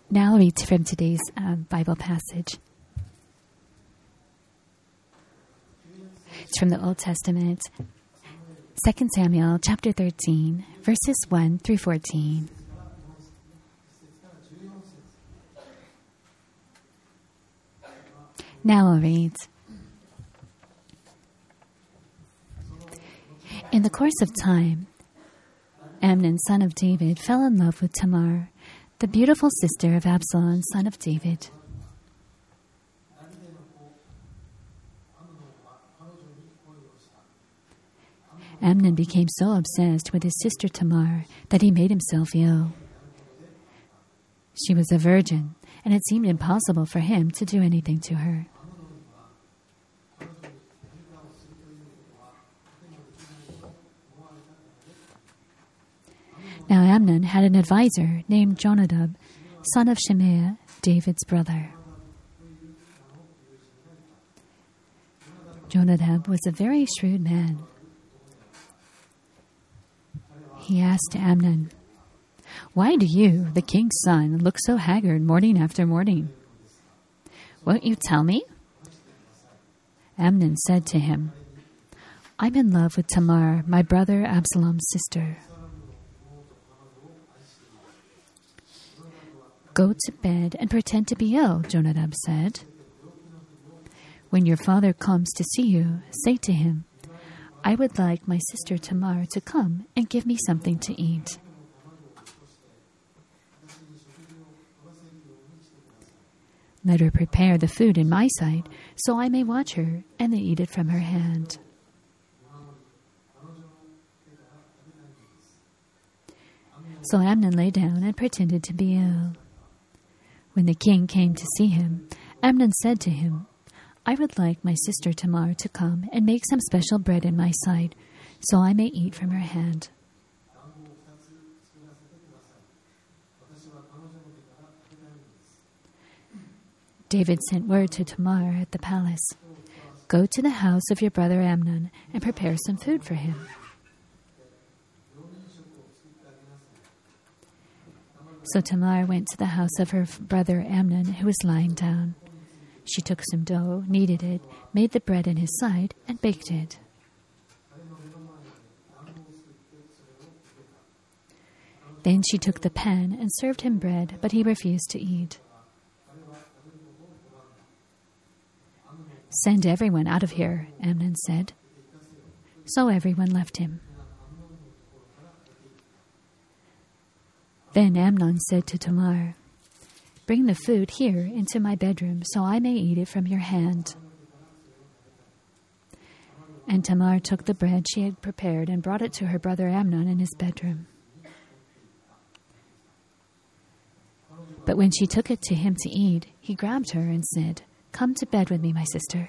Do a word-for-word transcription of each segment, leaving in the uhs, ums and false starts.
Now I'll read from today's um, Bible passage. It's from the Old Testament, Second Samuel chapter thirteen, verses one through fourteen. Now I'll read. In the course of time, Amnon, son of David, fell in love with Tamar, the beautiful sister of Absalom, son of David. Amnon became so obsessed with his sister Tamar that he made himself ill. She was a virgin, and it seemed impossible for him to do anything to her. Now Amnon had an advisor named Jonadab, son of Shimea, David's brother. Jonadab was a very shrewd man. He asked Amnon, "Why do you, the king's son, look so haggard morning after morning? Won't you tell me?" Amnon said to him, "I'm in love with Tamar, my brother Absalom's sister." "Go to bed and pretend to be ill," Jonadab said. "When your father comes to see you, say to him, 'I would like my sister Tamar to come and give me something to eat.' Let her prepare the food in my sight, so I may watch her and then eat it from her hand." So Amnon lay down and pretended to be ill. When the king came to see him, Amnon said to him, "I would like my sister Tamar to come and make some special bread in my sight, so I may eat from her hand." David sent word to Tamar at the palace, "Go to the house of your brother Amnon and prepare some food for him." So Tamar went to the house of her brother Amnon, who was lying down. She took some dough, kneaded it, made the bread in his sight, and baked it. Then she took the pan and served him bread, but he refused to eat. "Send everyone out of here," Amnon said. So everyone left him. Then Amnon said to Tamar, "Bring the food here into my bedroom so I may eat it from your hand." And Tamar took the bread she had prepared and brought it to her brother Amnon in his bedroom. But when she took it to him to eat, he grabbed her and said, "Come to bed with me, my sister."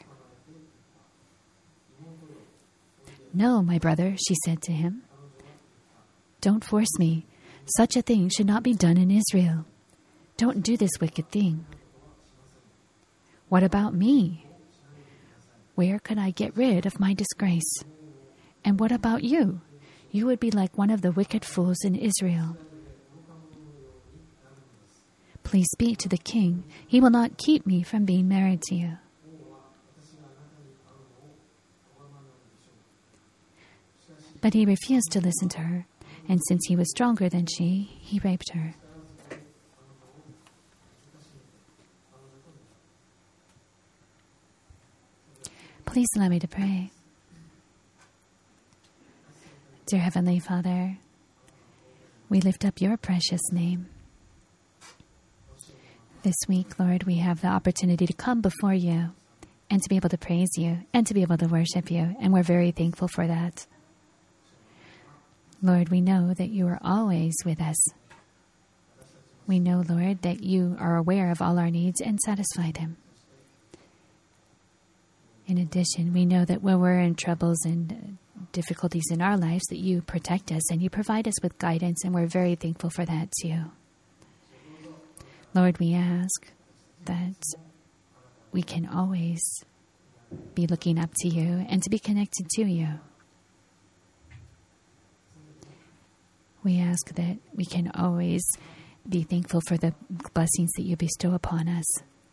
"No, my brother," she said to him. "Don't force me. Such a thing should not be done in Israel. Don't do this wicked thing." "What about me? Where could I get rid of my disgrace? And what about you? You would be like one of the wicked fools in Israel." "Please speak to the king. He will not keep me from being married to you." But he refused to listen to her, and since he was stronger than she, he raped her. Please allow me to pray. Dear Heavenly Father, we lift up your precious name. This week, Lord, we have the opportunity to come before you and to be able to praise you and to be able to worship you, and we're very thankful for that. Lord, we know that you are always with us. We know, Lord, that you are aware of all our needs and satisfy them. In addition, we know that when we're in troubles and difficulties in our lives, that you protect us and you provide us with guidance, and we're very thankful for that too. Lord, we ask that we can always be looking up to you and to be connected to you. We ask that we can always be thankful for the blessings that you bestow upon us.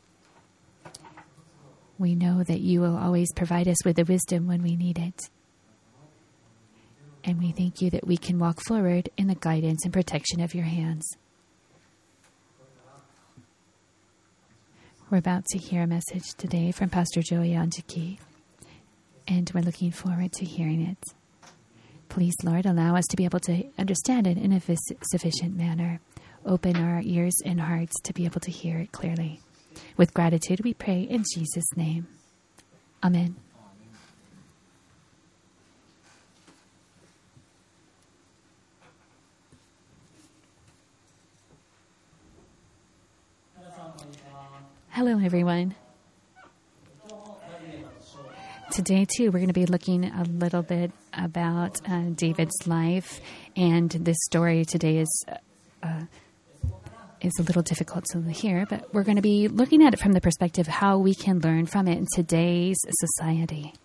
We know that you will always provide us with the wisdom when we need it. And we thank you that we can walk forward in the guidance and protection of your hands. We're about to hear a message today from Pastor Joey Anjiki, and we're looking forward to hearing it. Please, Lord, allow us to be able to understand it in a sufficient manner. Open our ears and hearts to be able to hear it clearly. With gratitude, we pray in Jesus' name. Amen. Hello, everyone. Today, too, we're going to be looking a little bit about uh, David's life, and this story today is uh, is a little difficult to hear, but we're going to be looking at it from the perspective of how we can learn from it in today's society.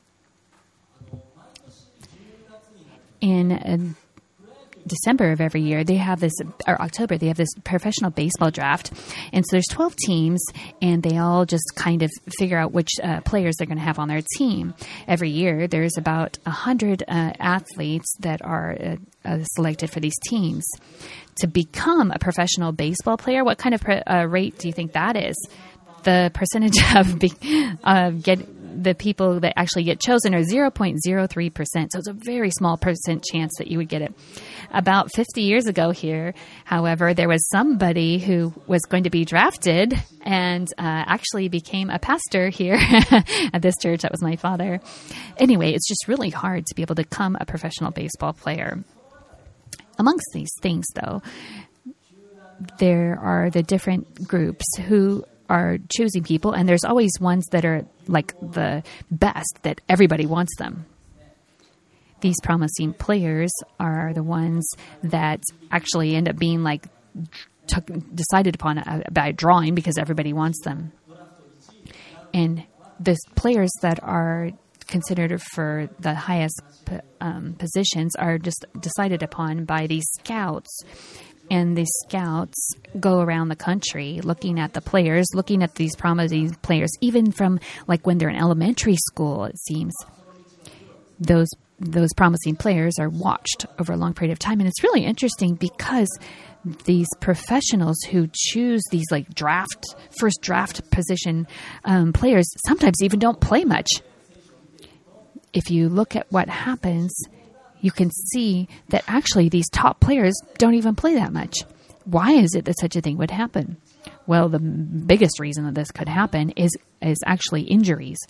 In uh, December of every year, they have this, or October, they have this professional baseball draft. And so there's twelve teams, and they all just kind of figure out which uh, players they're going to have on their team. Every year, there's about one hundred uh, athletes that are uh, uh, selected for these teams. To become a professional baseball player, what kind of pre- uh, rate do you think that is? The percentage of be- uh, get the people that actually get chosen are zero point zero three percent. So it's a very small percent chance that you would get it. About fifty years ago here, however, there was somebody who was going to be drafted and uh, actually became a pastor here at this church. That was my father. Anyway, it's just really hard to be able to become a professional baseball player. Amongst these things, though, there are the different groups who are choosing people, and there's always ones that are like the best, that everybody wants them. These promising players are the ones that actually end up being like took, decided upon by drawing because everybody wants them. And the players that are considered for the highest um, positions are just decided upon by these scouts. And the scouts go around the country looking at the players, looking at these promising players, even from like when they're in elementary school, it seems. Those those promising players are watched over a long period of time. And it's really interesting because these professionals who choose these like draft, first draft position um, players sometimes even don't play much. If you look at what happens, you can see that actually these top players don't even play that much. Why is it that such a thing would happen? Well, the biggest reason that this could happen is, is actually injuries.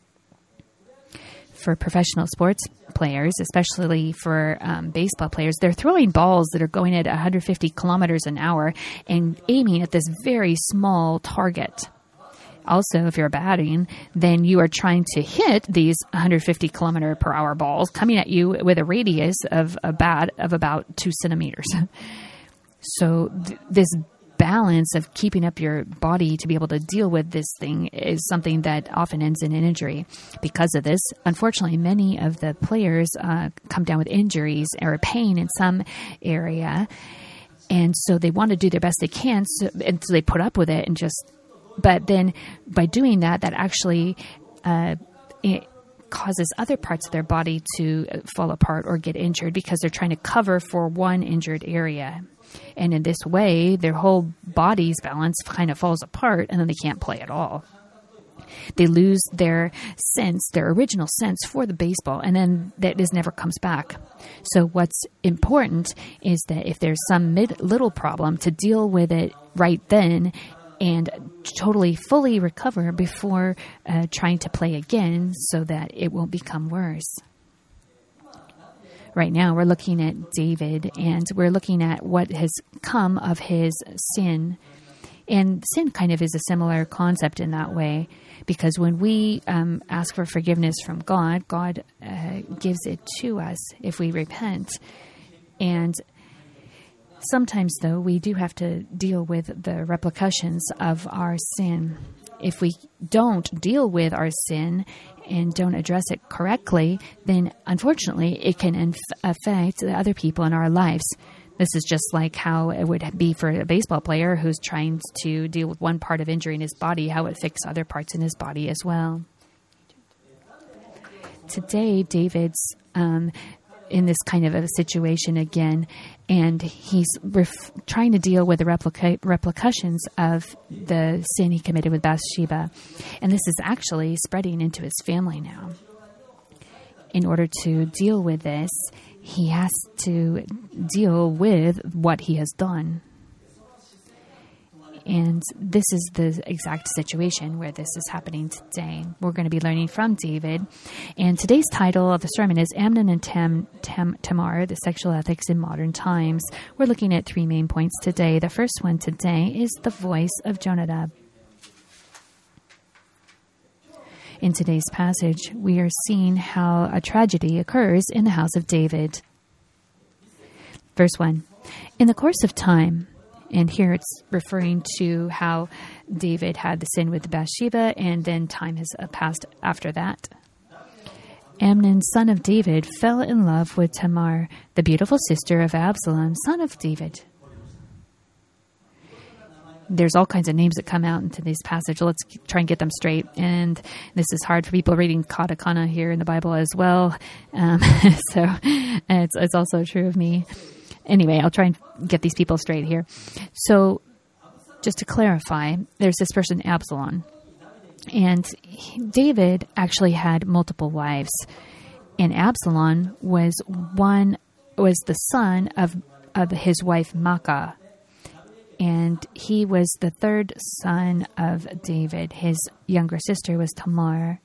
For professional sports players, especially for um, baseball players, they're throwing balls that are going at one hundred fifty kilometers an hour and aiming at this very small target. Also, if you're batting, then you are trying to hit these one hundred fifty kilometer per hour balls coming at you with a radius of a bat of about two centimeters. So th- this balance of keeping up your body to be able to deal with this thing is something that often ends in an injury. Because of this, unfortunately, many of the players uh, come down with injuries or pain in some area. And so they want to do their best they can, so, and so they put up with it and just... But then by doing that, that actually uh, it causes other parts of their body to fall apart or get injured because they're trying to cover for one injured area. And in this way, their whole body's balance kind of falls apart, and then they can't play at all. They lose their sense, their original sense for the baseball, and then that is never comes back. So what's important is that if there's some mid- little problem, to deal with it right then and totally fully recover before uh, trying to play again so that it won't become worse. Right now, we're looking at David, and we're looking at what has come of his sin. And sin kind of is a similar concept in that way, because when we um, ask for forgiveness from God, God uh, gives it to us if we repent. And sometimes, though, we do have to deal with the repercussions of our sin. If we don't deal with our sin and don't address it correctly, then unfortunately it can inf- affect the other people in our lives. This is just like how it would be for a baseball player who's trying to deal with one part of injury in his body, how it affects other parts in his body as well. Today, David's um, in this kind of a situation again, and he's ref- trying to deal with the replica- repercussions of the sin he committed with Bathsheba. And this is actually spreading into his family now. In order to deal with this, he has to deal with what he has done. And this is the exact situation where this is happening today. We're going to be learning from David. And today's title of the sermon is Amnon and Tam, Tam, Tamar, the Sexual Ethics in Modern Times. We're looking at three main points today. The first one today is the voice of Jonadab. In today's passage, we are seeing how a tragedy occurs in the house of David. Verse one, in the course of time, and here it's referring to how David had the sin with Bathsheba, and then time has passed after that. Amnon, son of David, fell in love with Tamar, the beautiful sister of Absalom, son of David. There's all kinds of names that come out into this passage. Let's try and get them straight. And this is hard for people reading katakana here in the Bible as well. Um, so it's, it's also true of me. Anyway, I'll try and get these people straight here. So just to clarify, there's this person, Absalom. And he, David actually had multiple wives. And Absalom was one, was the son of, of his wife, Maacah. And he was the third son of David. His younger sister was Tamar.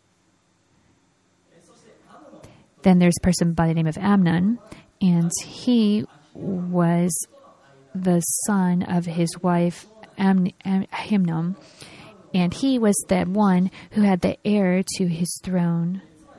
Then there's a person by the name of Amnon, and he was the son of his wife Am- Am- Ahinoam, and he was the one who had the heir to his throne.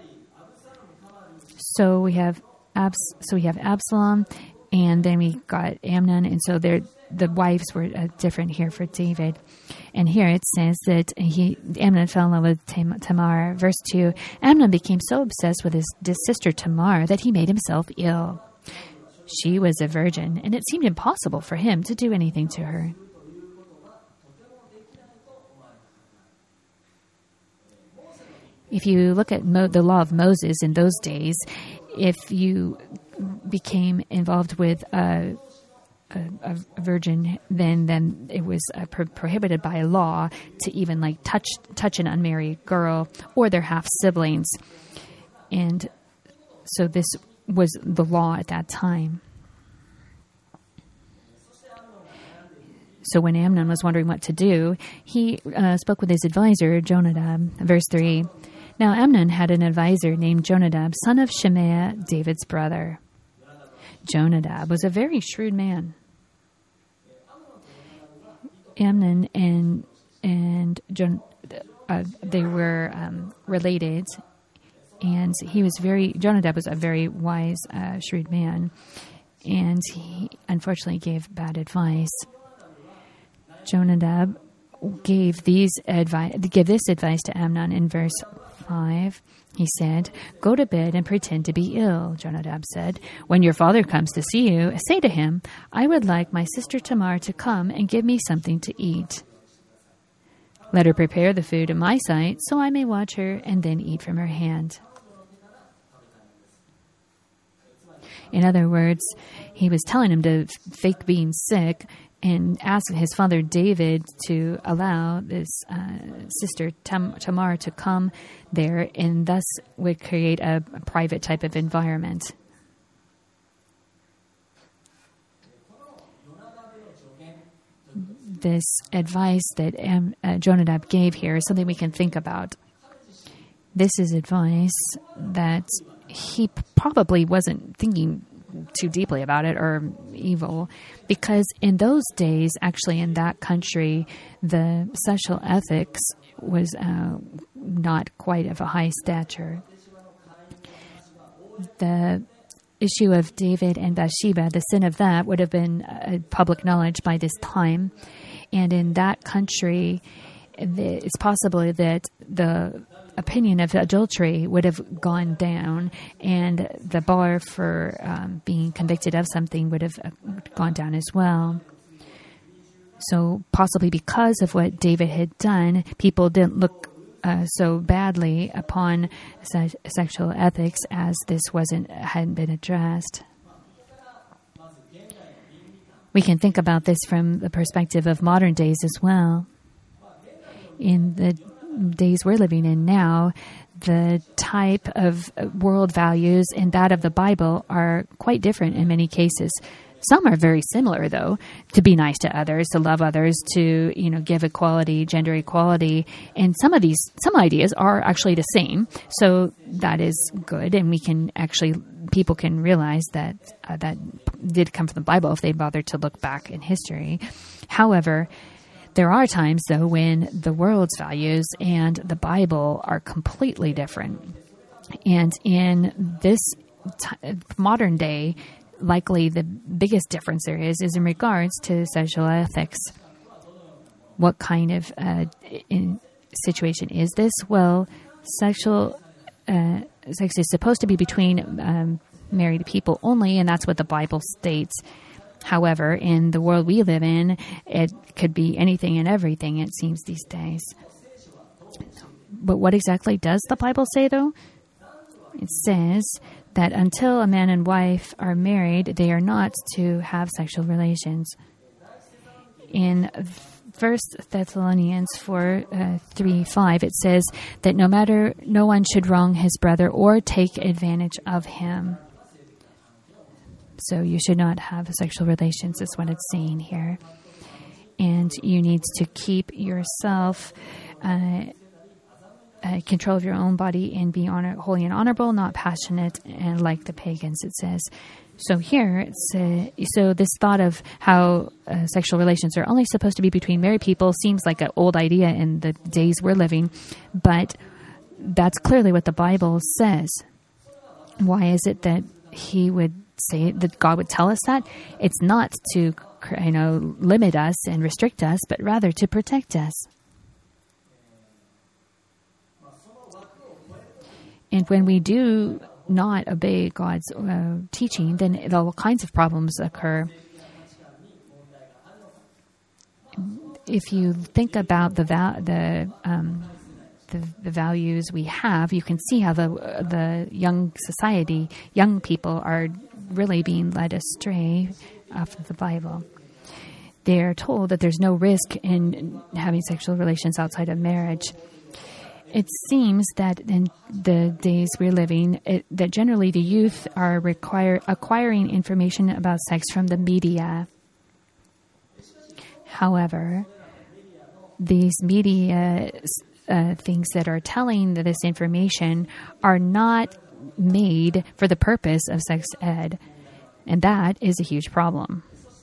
So we have Abs- so we have Absalom, and then we got Amnon, and so they're the wives were uh, different here for David. And here it says that he Amnon fell in love with Tam- Tamar. Verse two, Amnon became so obsessed with his, his sister Tamar that he made himself ill. She was a virgin, and it seemed impossible for him to do anything to her. If you look at Mo- the law of Moses in those days, if you became involved with a A, a virgin, then then it was uh, pro- prohibited by law to even like touch touch an unmarried girl or their half siblings, and so this was the law at that time. So when Amnon was wondering what to do, he uh, spoke with his advisor Jonadab. Verse three. Now Amnon had an advisor named Jonadab, son of Shimea, David's brother. Jonadab was a very shrewd man. Amnon and and Jon, uh, they were um, related, and he was very. Jonadab was a very wise, uh, shrewd man, and he unfortunately gave bad advice. Jonadab gave these advice. Give this advice to Amnon in verse five. He said, "Go to bed and pretend to be ill," Jonadab said. "When your father comes to see you, say to him, 'I would like my sister Tamar to come and give me something to eat. Let her prepare the food in my sight, so I may watch her and then eat from her hand.'" In other words, he was telling him to fake being sick and ask his father David to allow this uh, sister Tam- Tamar to come there, and thus would create a, a private type of environment. This advice that um, uh, Jonadab gave here is something we can think about. This is advice that he p- probably wasn't thinking too deeply about it or evil, because in those days, actually in that country, the sexual ethics was uh, not quite of a high stature. The issue of David and Bathsheba, the sin of that, would have been uh, public knowledge by this time. And in that country, it's possible that the opinion of adultery would have gone down, and the bar for um, being convicted of something would have gone down as well. So possibly because of what David had done, people didn't look uh, so badly upon se- sexual ethics as this wasn't hadn't been addressed. We can think about this from the perspective of modern days as well. In the days we're living in now, the type of world values and that of the Bible are quite different in many cases. Some are very similar, though, to be nice to others, to love others, to, you know, give equality, gender equality. And some of these, some ideas are actually the same. So that is good. And we can actually, people can realize that uh, that did come from the Bible if they bother to look back in history. However, there are times, though, when the world's values and the Bible are completely different. And in this t- modern day, likely the biggest difference there is is in regards to sexual ethics. What kind of uh, in situation is this? Well, sexual uh, sex is supposed to be between um, married people only, and that's what the Bible states. However, in the world we live in, it could be anything and everything, it seems, these days. But what exactly does the Bible say, though? It says that until a man and wife are married, they are not to have sexual relations. In First Thessalonians four, uh, three, five, it says that no matter, no one should wrong his brother or take advantage of him. So you should not have sexual relations, is what it's saying here. And you need to keep yourself uh, uh, control of your own body and be honor, holy and honorable, not passionate, and like the pagans, it says. So here, it's uh, so this thought of how uh, sexual relations are only supposed to be between married people seems like an old idea in the days we're living, but that's clearly what the Bible says. Why is it that he would say that God would tell us that? It's not to, you know, limit us and restrict us, but rather to protect us. And when we do not obey God's uh, teaching, then all kinds of problems occur. If you think about the val- the, um, the the values we have, you can see how the the young society, young people are really being led astray off of the Bible. They are told that there's no risk in having sexual relations outside of marriage. It seems that in the days we're living, it, that generally the youth are require, acquiring information about sex from the media. However, these media uh, things that are telling this information are not made for the purpose of sex ed, and that is a huge problem.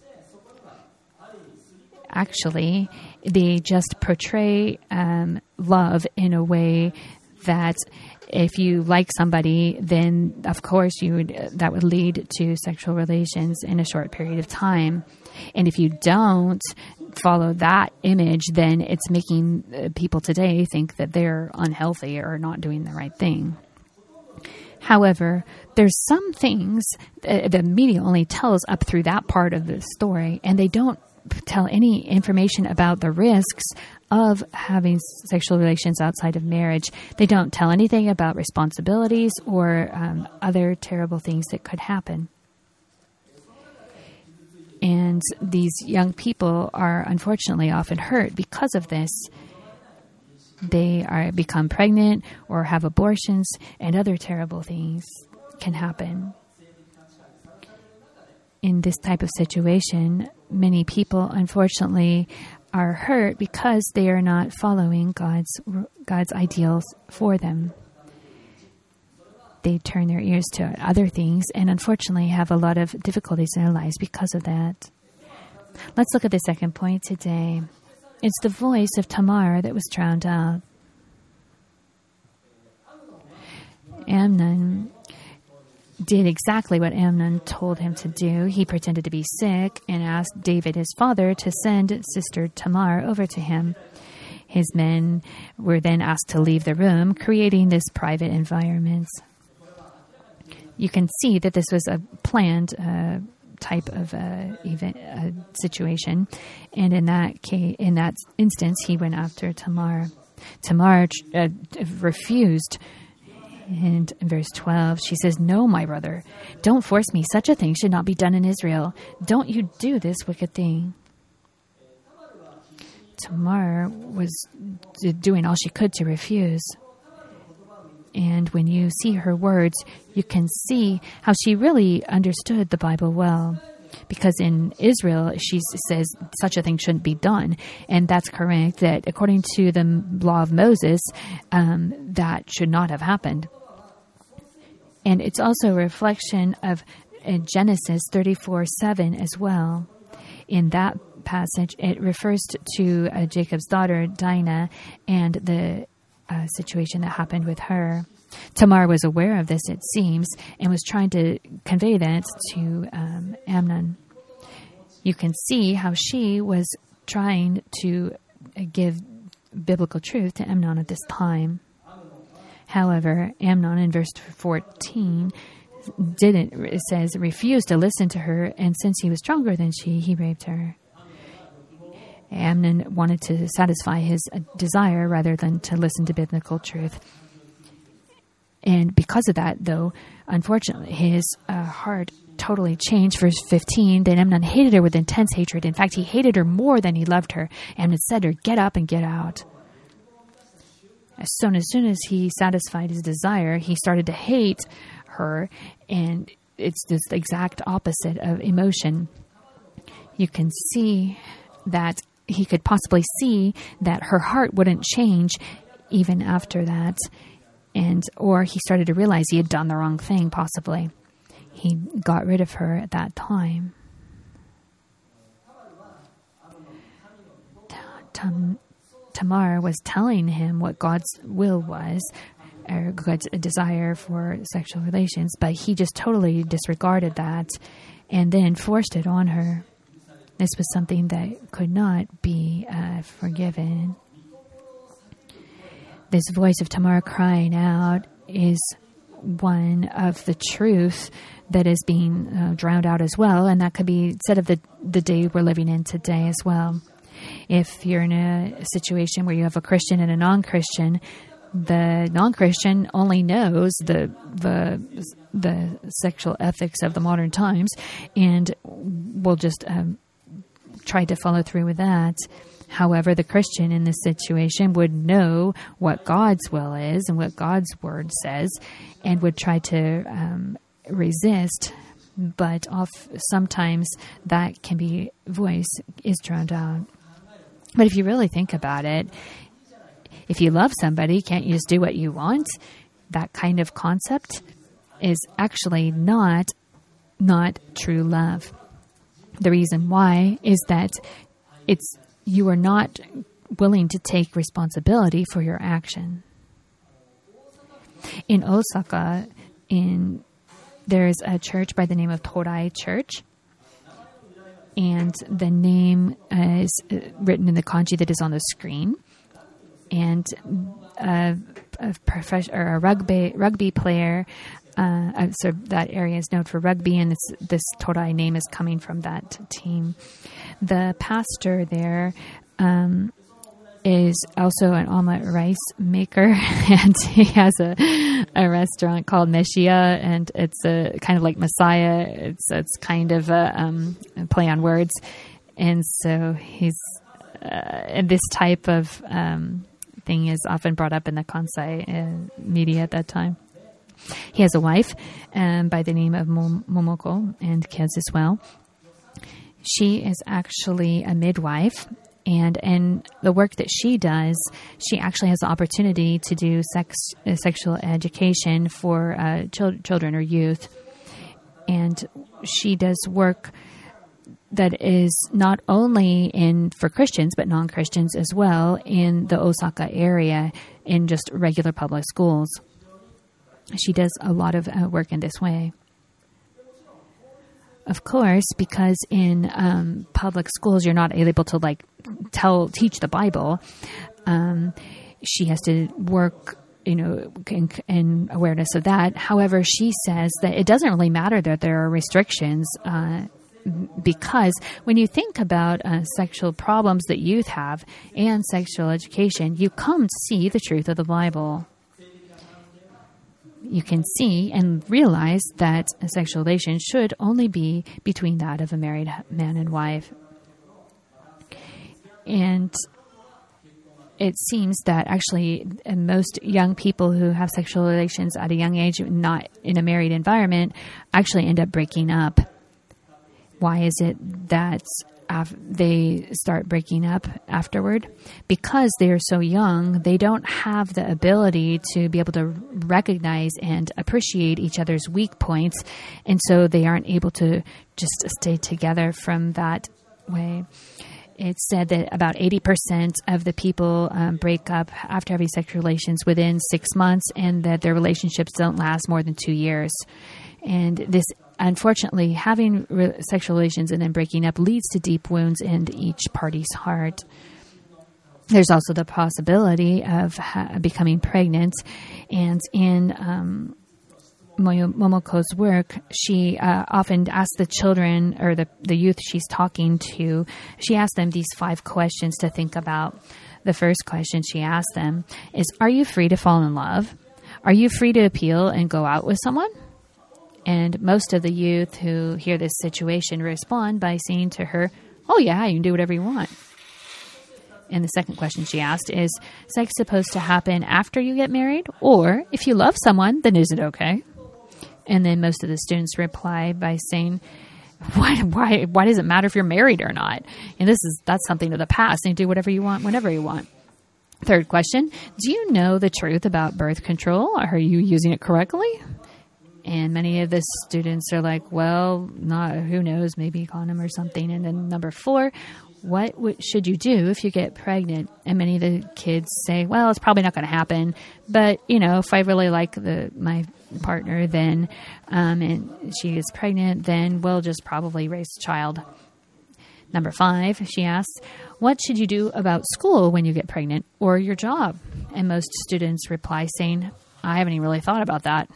Actually, they just portray um, love in a way that if you like somebody, then of course you would, that would lead to sexual relations in a short period of time. And if you don't follow that image, then it's making people today think that they're unhealthy or not doing the right thing. However, there's some things that the media only tells up through that part of the story, and they don't tell any information about the risks of having sexual relations outside of marriage. They don't tell anything about responsibilities or um, other terrible things that could happen. And these young people are unfortunately often hurt because of this. They are become pregnant or have abortions, and other terrible things can happen. In this type of situation, many people, unfortunately, are hurt because they are not following God's God's ideals for them. They turn their ears to other things and, unfortunately, have a lot of difficulties in their lives because of that. Let's look at the second point today. It's the voice of Tamar that was drowned out. Amnon did exactly what Amnon told him to do. He pretended to be sick and asked David, his father, to send sister Tamar over to him. His men were then asked to leave the room, creating this private environment. You can see that this was a planned uh, type of uh, event uh, situation, and in that case, in that instance, he went after Tamar. Tamar uh, refused. And in verse twelve, she says, "No, my brother, don't force me. Such a thing should not be done in Israel. Don't you do this wicked thing." Tamar was doing all she could to refuse. And when you see her words, you can see how she really understood the Bible well. Because in Israel, she says such a thing shouldn't be done. And that's correct, that according to the law of Moses, um, that should not have happened. And it's also a reflection of uh, Genesis thirty-four seven as well. In that passage, it refers to, to uh, Jacob's daughter, Dinah, and the uh, situation that happened with her. Tamar was aware of this, it seems, and was trying to convey that to um, Amnon. You can see how she was trying to give biblical truth to Amnon at this time. However, Amnon in verse fourteen didn't, it says, refused to listen to her, and since he was stronger than she, he raped her. Amnon wanted to satisfy his desire rather than to listen to biblical truth. And because of that, though, unfortunately, his uh, heart totally changed. Verse fifteen, then Amnon hated her with intense hatred. In fact, he hated her more than he loved her. Amnon said to her, "Get up and get out." As soon, as soon as he satisfied his desire, he started to hate her, and it's this exact opposite of emotion. You can see that he could possibly see that her heart wouldn't change even after that. And or he started to realize he had done the wrong thing, possibly. He got rid of her at that time. Tam, Tamar was telling him what God's will was, or God's desire for sexual relations, but he just totally disregarded that and then forced it on her. This was something that could not be uh, forgiven. This voice of Tamar crying out is one of the truth that is being uh, drowned out as well, and that could be said of the, the day we're living in today as well. If you're in a situation where you have a Christian and a non-Christian, the non-Christian only knows the the the sexual ethics of the modern times and will just um, try to follow through with that. However, the Christian in this situation would know what God's will is and what God's word says and would try to um, resist, but off, sometimes that can be voice is drowned out. But if you really think about it, if you love somebody, can't you just do what you want? That kind of concept is actually not not true love. The reason why is that it's you are not willing to take responsibility for your action. In Osaka, in there's a church by the name of Torai Church, and the name is written in the kanji that is on the screen. And a, a, profession, or a rugby rugby player, uh, so that area is known for rugby, and it's, this Torai name is coming from that team. The pastor there um, is also an omelet rice maker, and he has a a restaurant called Meshia, and it's a kind of like Messiah. It's it's kind of a, um, a play on words, and so he's uh, and this type of um, thing is often brought up in the Kansai uh, media at that time. He has a wife um, by the name of Mom- Momoko and kids as well. She is actually a midwife, and in the work that she does, she actually has the opportunity to do sex uh, sexual education for uh, chil- children or youth. And she does work that is not only in for Christians, but non-Christians as well in the Osaka area in just regular public schools. She does a lot of uh, work in this way. Of course, because in um, public schools you're not able to like tell teach the Bible, um, she has to work, you know, in, in awareness of that. However, she says that it doesn't really matter that there are restrictions, uh, because when you think about uh, sexual problems that youth have and sexual education, you come to see the truth of the Bible. You can see and realize that a sexual relation should only be between that of a married man and wife. And it seems that actually most young people who have sexual relations at a young age, not in a married environment, actually end up breaking up. Why is it that af- they start breaking up afterward? Because they are so young, they don't have the ability to be able to recognize and appreciate each other's weak points, and so they aren't able to just stay together from that way. It's said that about eighty percent of the people um, break up after having sexual relations within six months, and that their relationships don't last more than two years. And this, unfortunately, having re- sexual relations and then breaking up leads to deep wounds in each party's heart. There's also the possibility of ha- becoming pregnant, and in um, Momoko's work, she uh, often asks the children or the, the youth she's talking to, she asks them these five questions to think about. The first question she asks them is, are you free to fall in love? Are you free to appeal and go out with someone? And most of the youth who hear this situation respond by saying to her, oh yeah, you can do whatever you want. And the second question she asked is, sex supposed to happen after you get married? Or if you love someone, then is it okay? And then most of the students reply by saying, why, why, why does it matter if you're married or not? And this is, that's something of the past. And you do whatever you want, whenever you want. Third question, do you know the truth about birth control? Are you using it correctly? And many of the students are like, well, not, who knows, maybe a condom or something. And then number four, what w- should you do if you get pregnant? And many of the kids say, well, it's probably not going to happen. But, you know, if I really like the my partner, then, um, and she gets pregnant, then we'll just probably raise a child. Number five, she asks, what should you do about school when you get pregnant or your job? And most students reply saying, I haven't even really thought about that.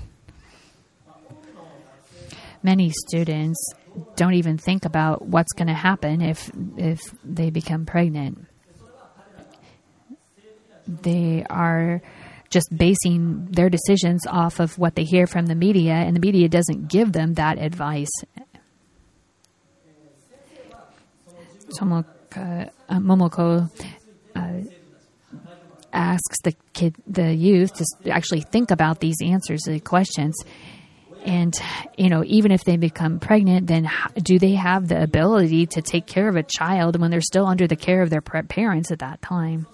Many students don't even think about what's going to happen if if they become pregnant. They are just basing their decisions off of what they hear from the media, and the media doesn't give them that advice. Momoko, uh, Momoko uh, asks the kid, the youth, to actually think about these answers to the questions. And, you know, even if they become pregnant, then do they have the ability to take care of a child when they're still under the care of their parents at that time?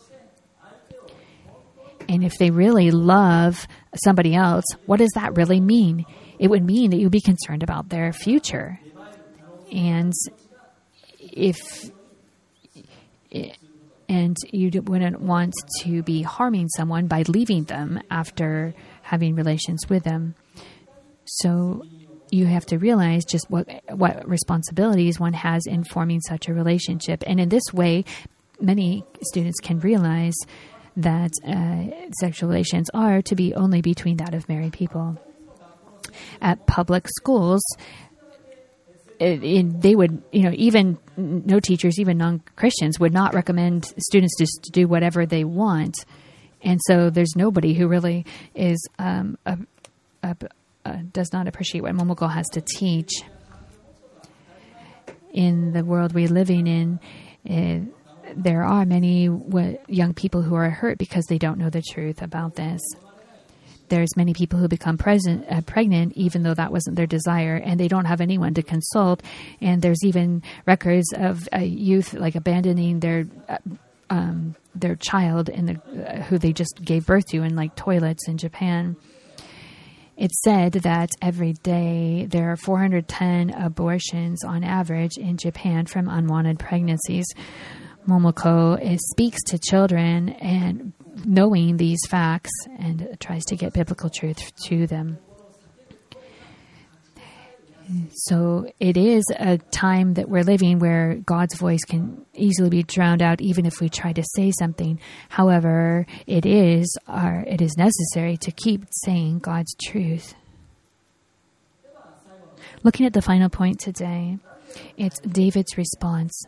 And if they really love somebody else, what does that really mean? It would mean that you'd be concerned about their future. And if, and you wouldn't want to be harming someone by leaving them after having relations with them. So you have to realize just what what responsibilities one has in forming such a relationship. And in this way, many students can realize that uh, sexual relations are to be only between that of married people. At public schools, it, it, they would, you know, even no teachers, even non-Christians would not recommend students just to do whatever they want. And so there's nobody who really is um, a, a Uh, does not appreciate what Momoko has to teach. In the world we're living in, uh, there are many w- young people who are hurt because they don't know the truth about this. There's many people who become present, uh, pregnant even though that wasn't their desire, and they don't have anyone to consult. And there's even records of uh, youth like abandoning their uh, um, their child in the uh, who they just gave birth to in like toilets in Japan. It's said that every day there are four hundred ten abortions on average in Japan from unwanted pregnancies. Momoko is, speaks to children and knowing these facts and tries to get biblical truth to them. So it is a time that we're living where God's voice can easily be drowned out, even if we try to say something. However, it is our, it is necessary to keep saying God's truth. Looking at the final point today, it's David's response.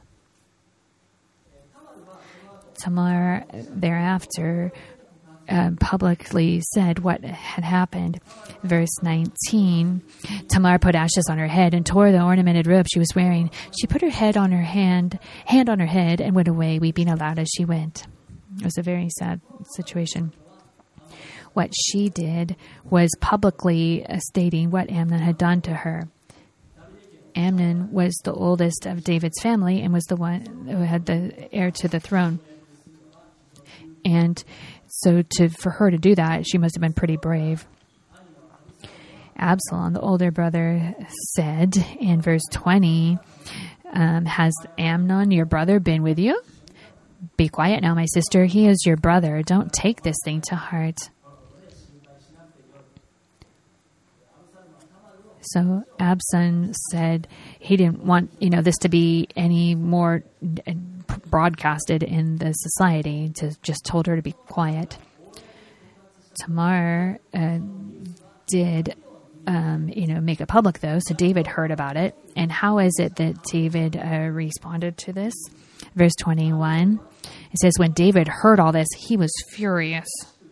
Tamar thereafter Uh, publicly said what had happened. Verse nineteen, Tamar put ashes on her head and tore the ornamented robe she was wearing. She put her head on her hand, hand on her head, and went away, weeping aloud as she went. It was a very sad situation. What she did was publicly uh, stating what Amnon had done to her. Amnon was the oldest of David's family and was the one who had the heir to the throne. And so to for her to do that, she must have been pretty brave. Absalom, the older brother, said in verse twenty, um, has Amnon, your brother, been with you? Be quiet now, my sister. He is your brother. Don't take this thing to heart. So Absalom said he didn't want, you know, this to be any more broadcasted in the society, to just told her to be quiet. Tamar uh, did, um, you know, make it public though, so David heard about it. And how is it that David uh, responded to this? Verse twenty-one, it says, when David heard all this, he was furious.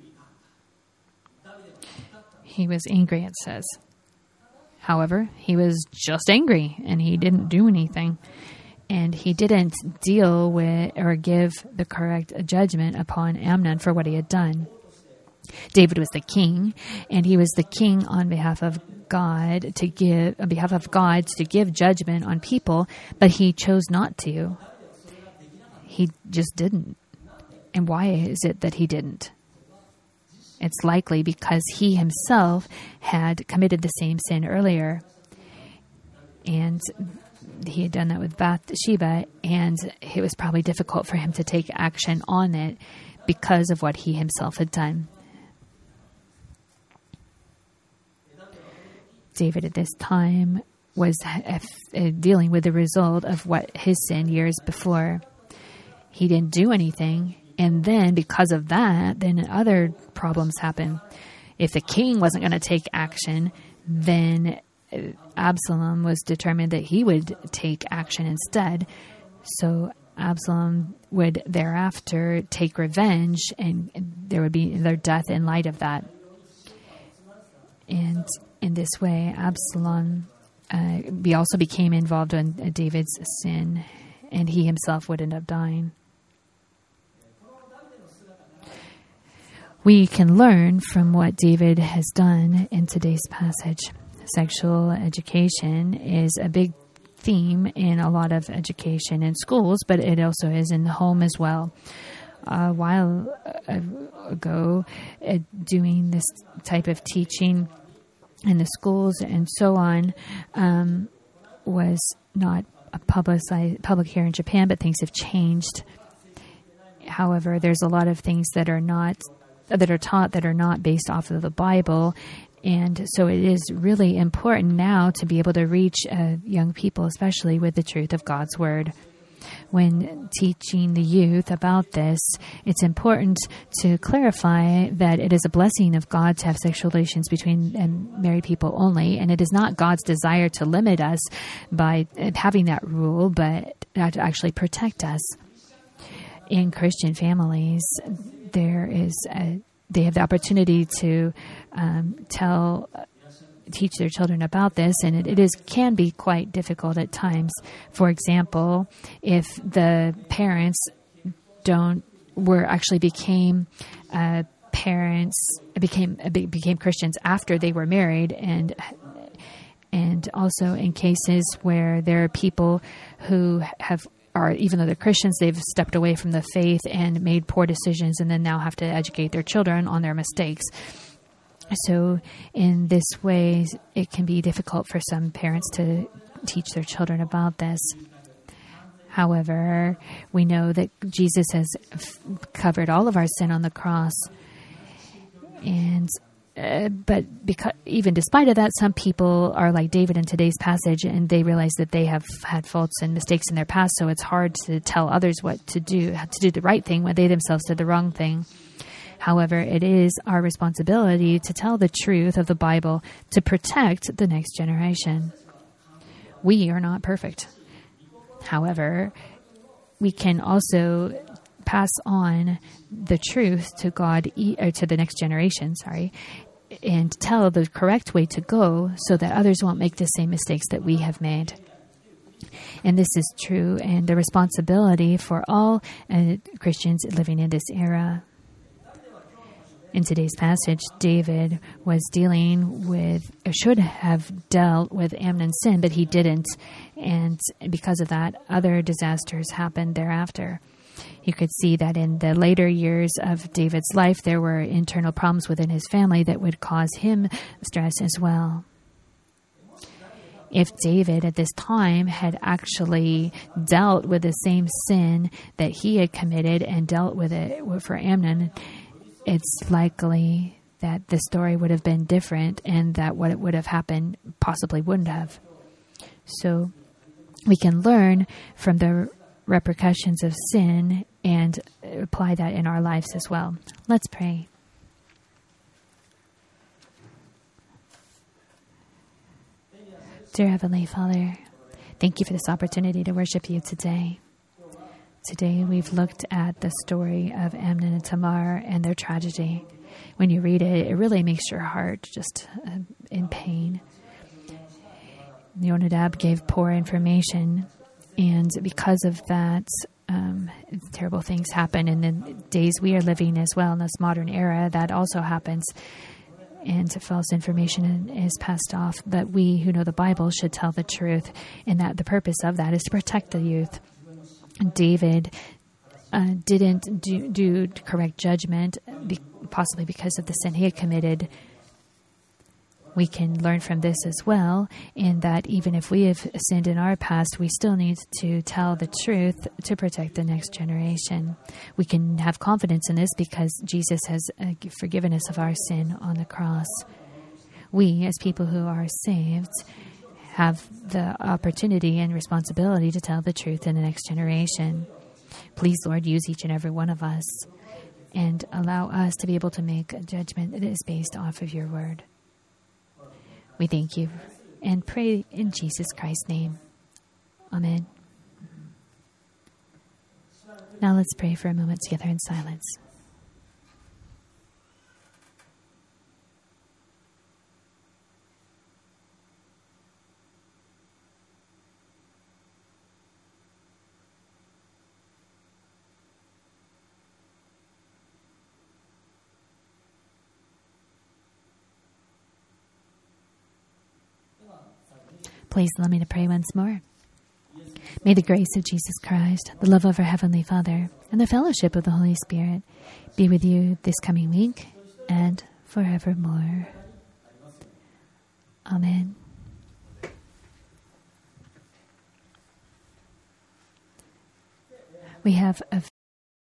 He was angry, it says. However, he was just angry, and he didn't do anything. And he didn't deal with or give the correct judgment upon Amnon for what he had done. David was the king, and he was the king on behalf of God to give, on behalf of God to give judgment on people, but he chose not to. He just didn't. And why is it that he didn't? It's likely because he himself had committed the same sin earlier. And he had done that with Bathsheba, and it was probably difficult for him to take action on it because of what he himself had done. David at this time was dealing with the result of what his sin years before. He didn't do anything, and then because of that, then other problems happen. If the king wasn't going to take action, then Absalom was determined that he would take action instead. So Absalom would thereafter take revenge, and there would be their death in light of that. And in this way, Absalom uh, he also became involved in David's sin, and he himself would end up dying. We can learn from what David has done in today's passage. Sexual education is a big theme in a lot of education in schools, but it also is in the home as well. A while ago, uh, doing this type of teaching in the schools and so on um, was not a publicized, public here in Japan, but things have changed. However, there's a lot of things that are not that are taught that are not based off of the Bible. And so it is really important now to be able to reach uh, young people, especially with the truth of God's Word. When teaching the youth about this, it's important to clarify that it is a blessing of God to have sexual relations between um, married people only, and it is not God's desire to limit us by having that rule, but to actually protect us. In Christian families, there is a, they have the opportunity to um, tell, teach their children about this, and it, it is can be quite difficult at times. For example, if the parents don't were actually became uh, parents became became Christians after they were married, and and also in cases where there are people who have. Or even though they're Christians, they've stepped away from the faith and made poor decisions and then now have to educate their children on their mistakes. So in this way, it can be difficult for some parents to teach their children about this. However, we know that Jesus has f- covered all of our sin on the cross. And uh, but because, even despite of that, some people are like David in today's passage, and they realize that they have had faults and mistakes in their past, so it's hard to tell others what to do, how to do the right thing when they themselves did the wrong thing. However, it is our responsibility to tell the truth of the Bible to protect the next generation. We are not perfect. However, we can also pass on the truth to God, or to the next generation, sorry, and tell the correct way to go so that others won't make the same mistakes that we have made. And this is true, and the responsibility for all uh, Christians living in this era. In today's passage, David was dealing with, or should have dealt with Amnon's sin, but he didn't. And because of that, other disasters happened thereafter. You could see that in the later years of David's life, there were internal problems within his family that would cause him stress as well. If David at this time had actually dealt with the same sin that he had committed and dealt with it for Amnon, it's likely that the story would have been different, and that what it would have happened possibly wouldn't have. So we can learn from the repercussions of sin and apply that in our lives as well. Let's pray. Dear Heavenly Father, thank you for this opportunity to worship you today. Today we've looked at the story of Amnon and Tamar and their tragedy. When you read it, it really makes your heart just uh, in pain. Yonadab gave poor information, and because of that, um, terrible things happen. In the days we are living as well, in this modern era, that also happens, and false information is passed off. But we who know the Bible should tell the truth, and that the purpose of that is to protect the youth. David uh, didn't do, do correct judgment, be, possibly because of the sin he had committed. We can learn from this as well, in that even if we have sinned in our past, we still need to tell the truth to protect the next generation. We can have confidence in this because Jesus has uh, forgiven us of our sin on the cross. We, as people who are saved, have the opportunity and responsibility to tell the truth in the next generation. Please, Lord, use each and every one of us and allow us to be able to make a judgment that is based off of your word. We thank you and pray in Jesus Christ's name. Amen. Now let's pray for a moment together in silence. Please allow me to pray once more. May the grace of Jesus Christ, the love of our Heavenly Father, and the fellowship of the Holy Spirit be with you this coming week and forevermore. Amen. We have a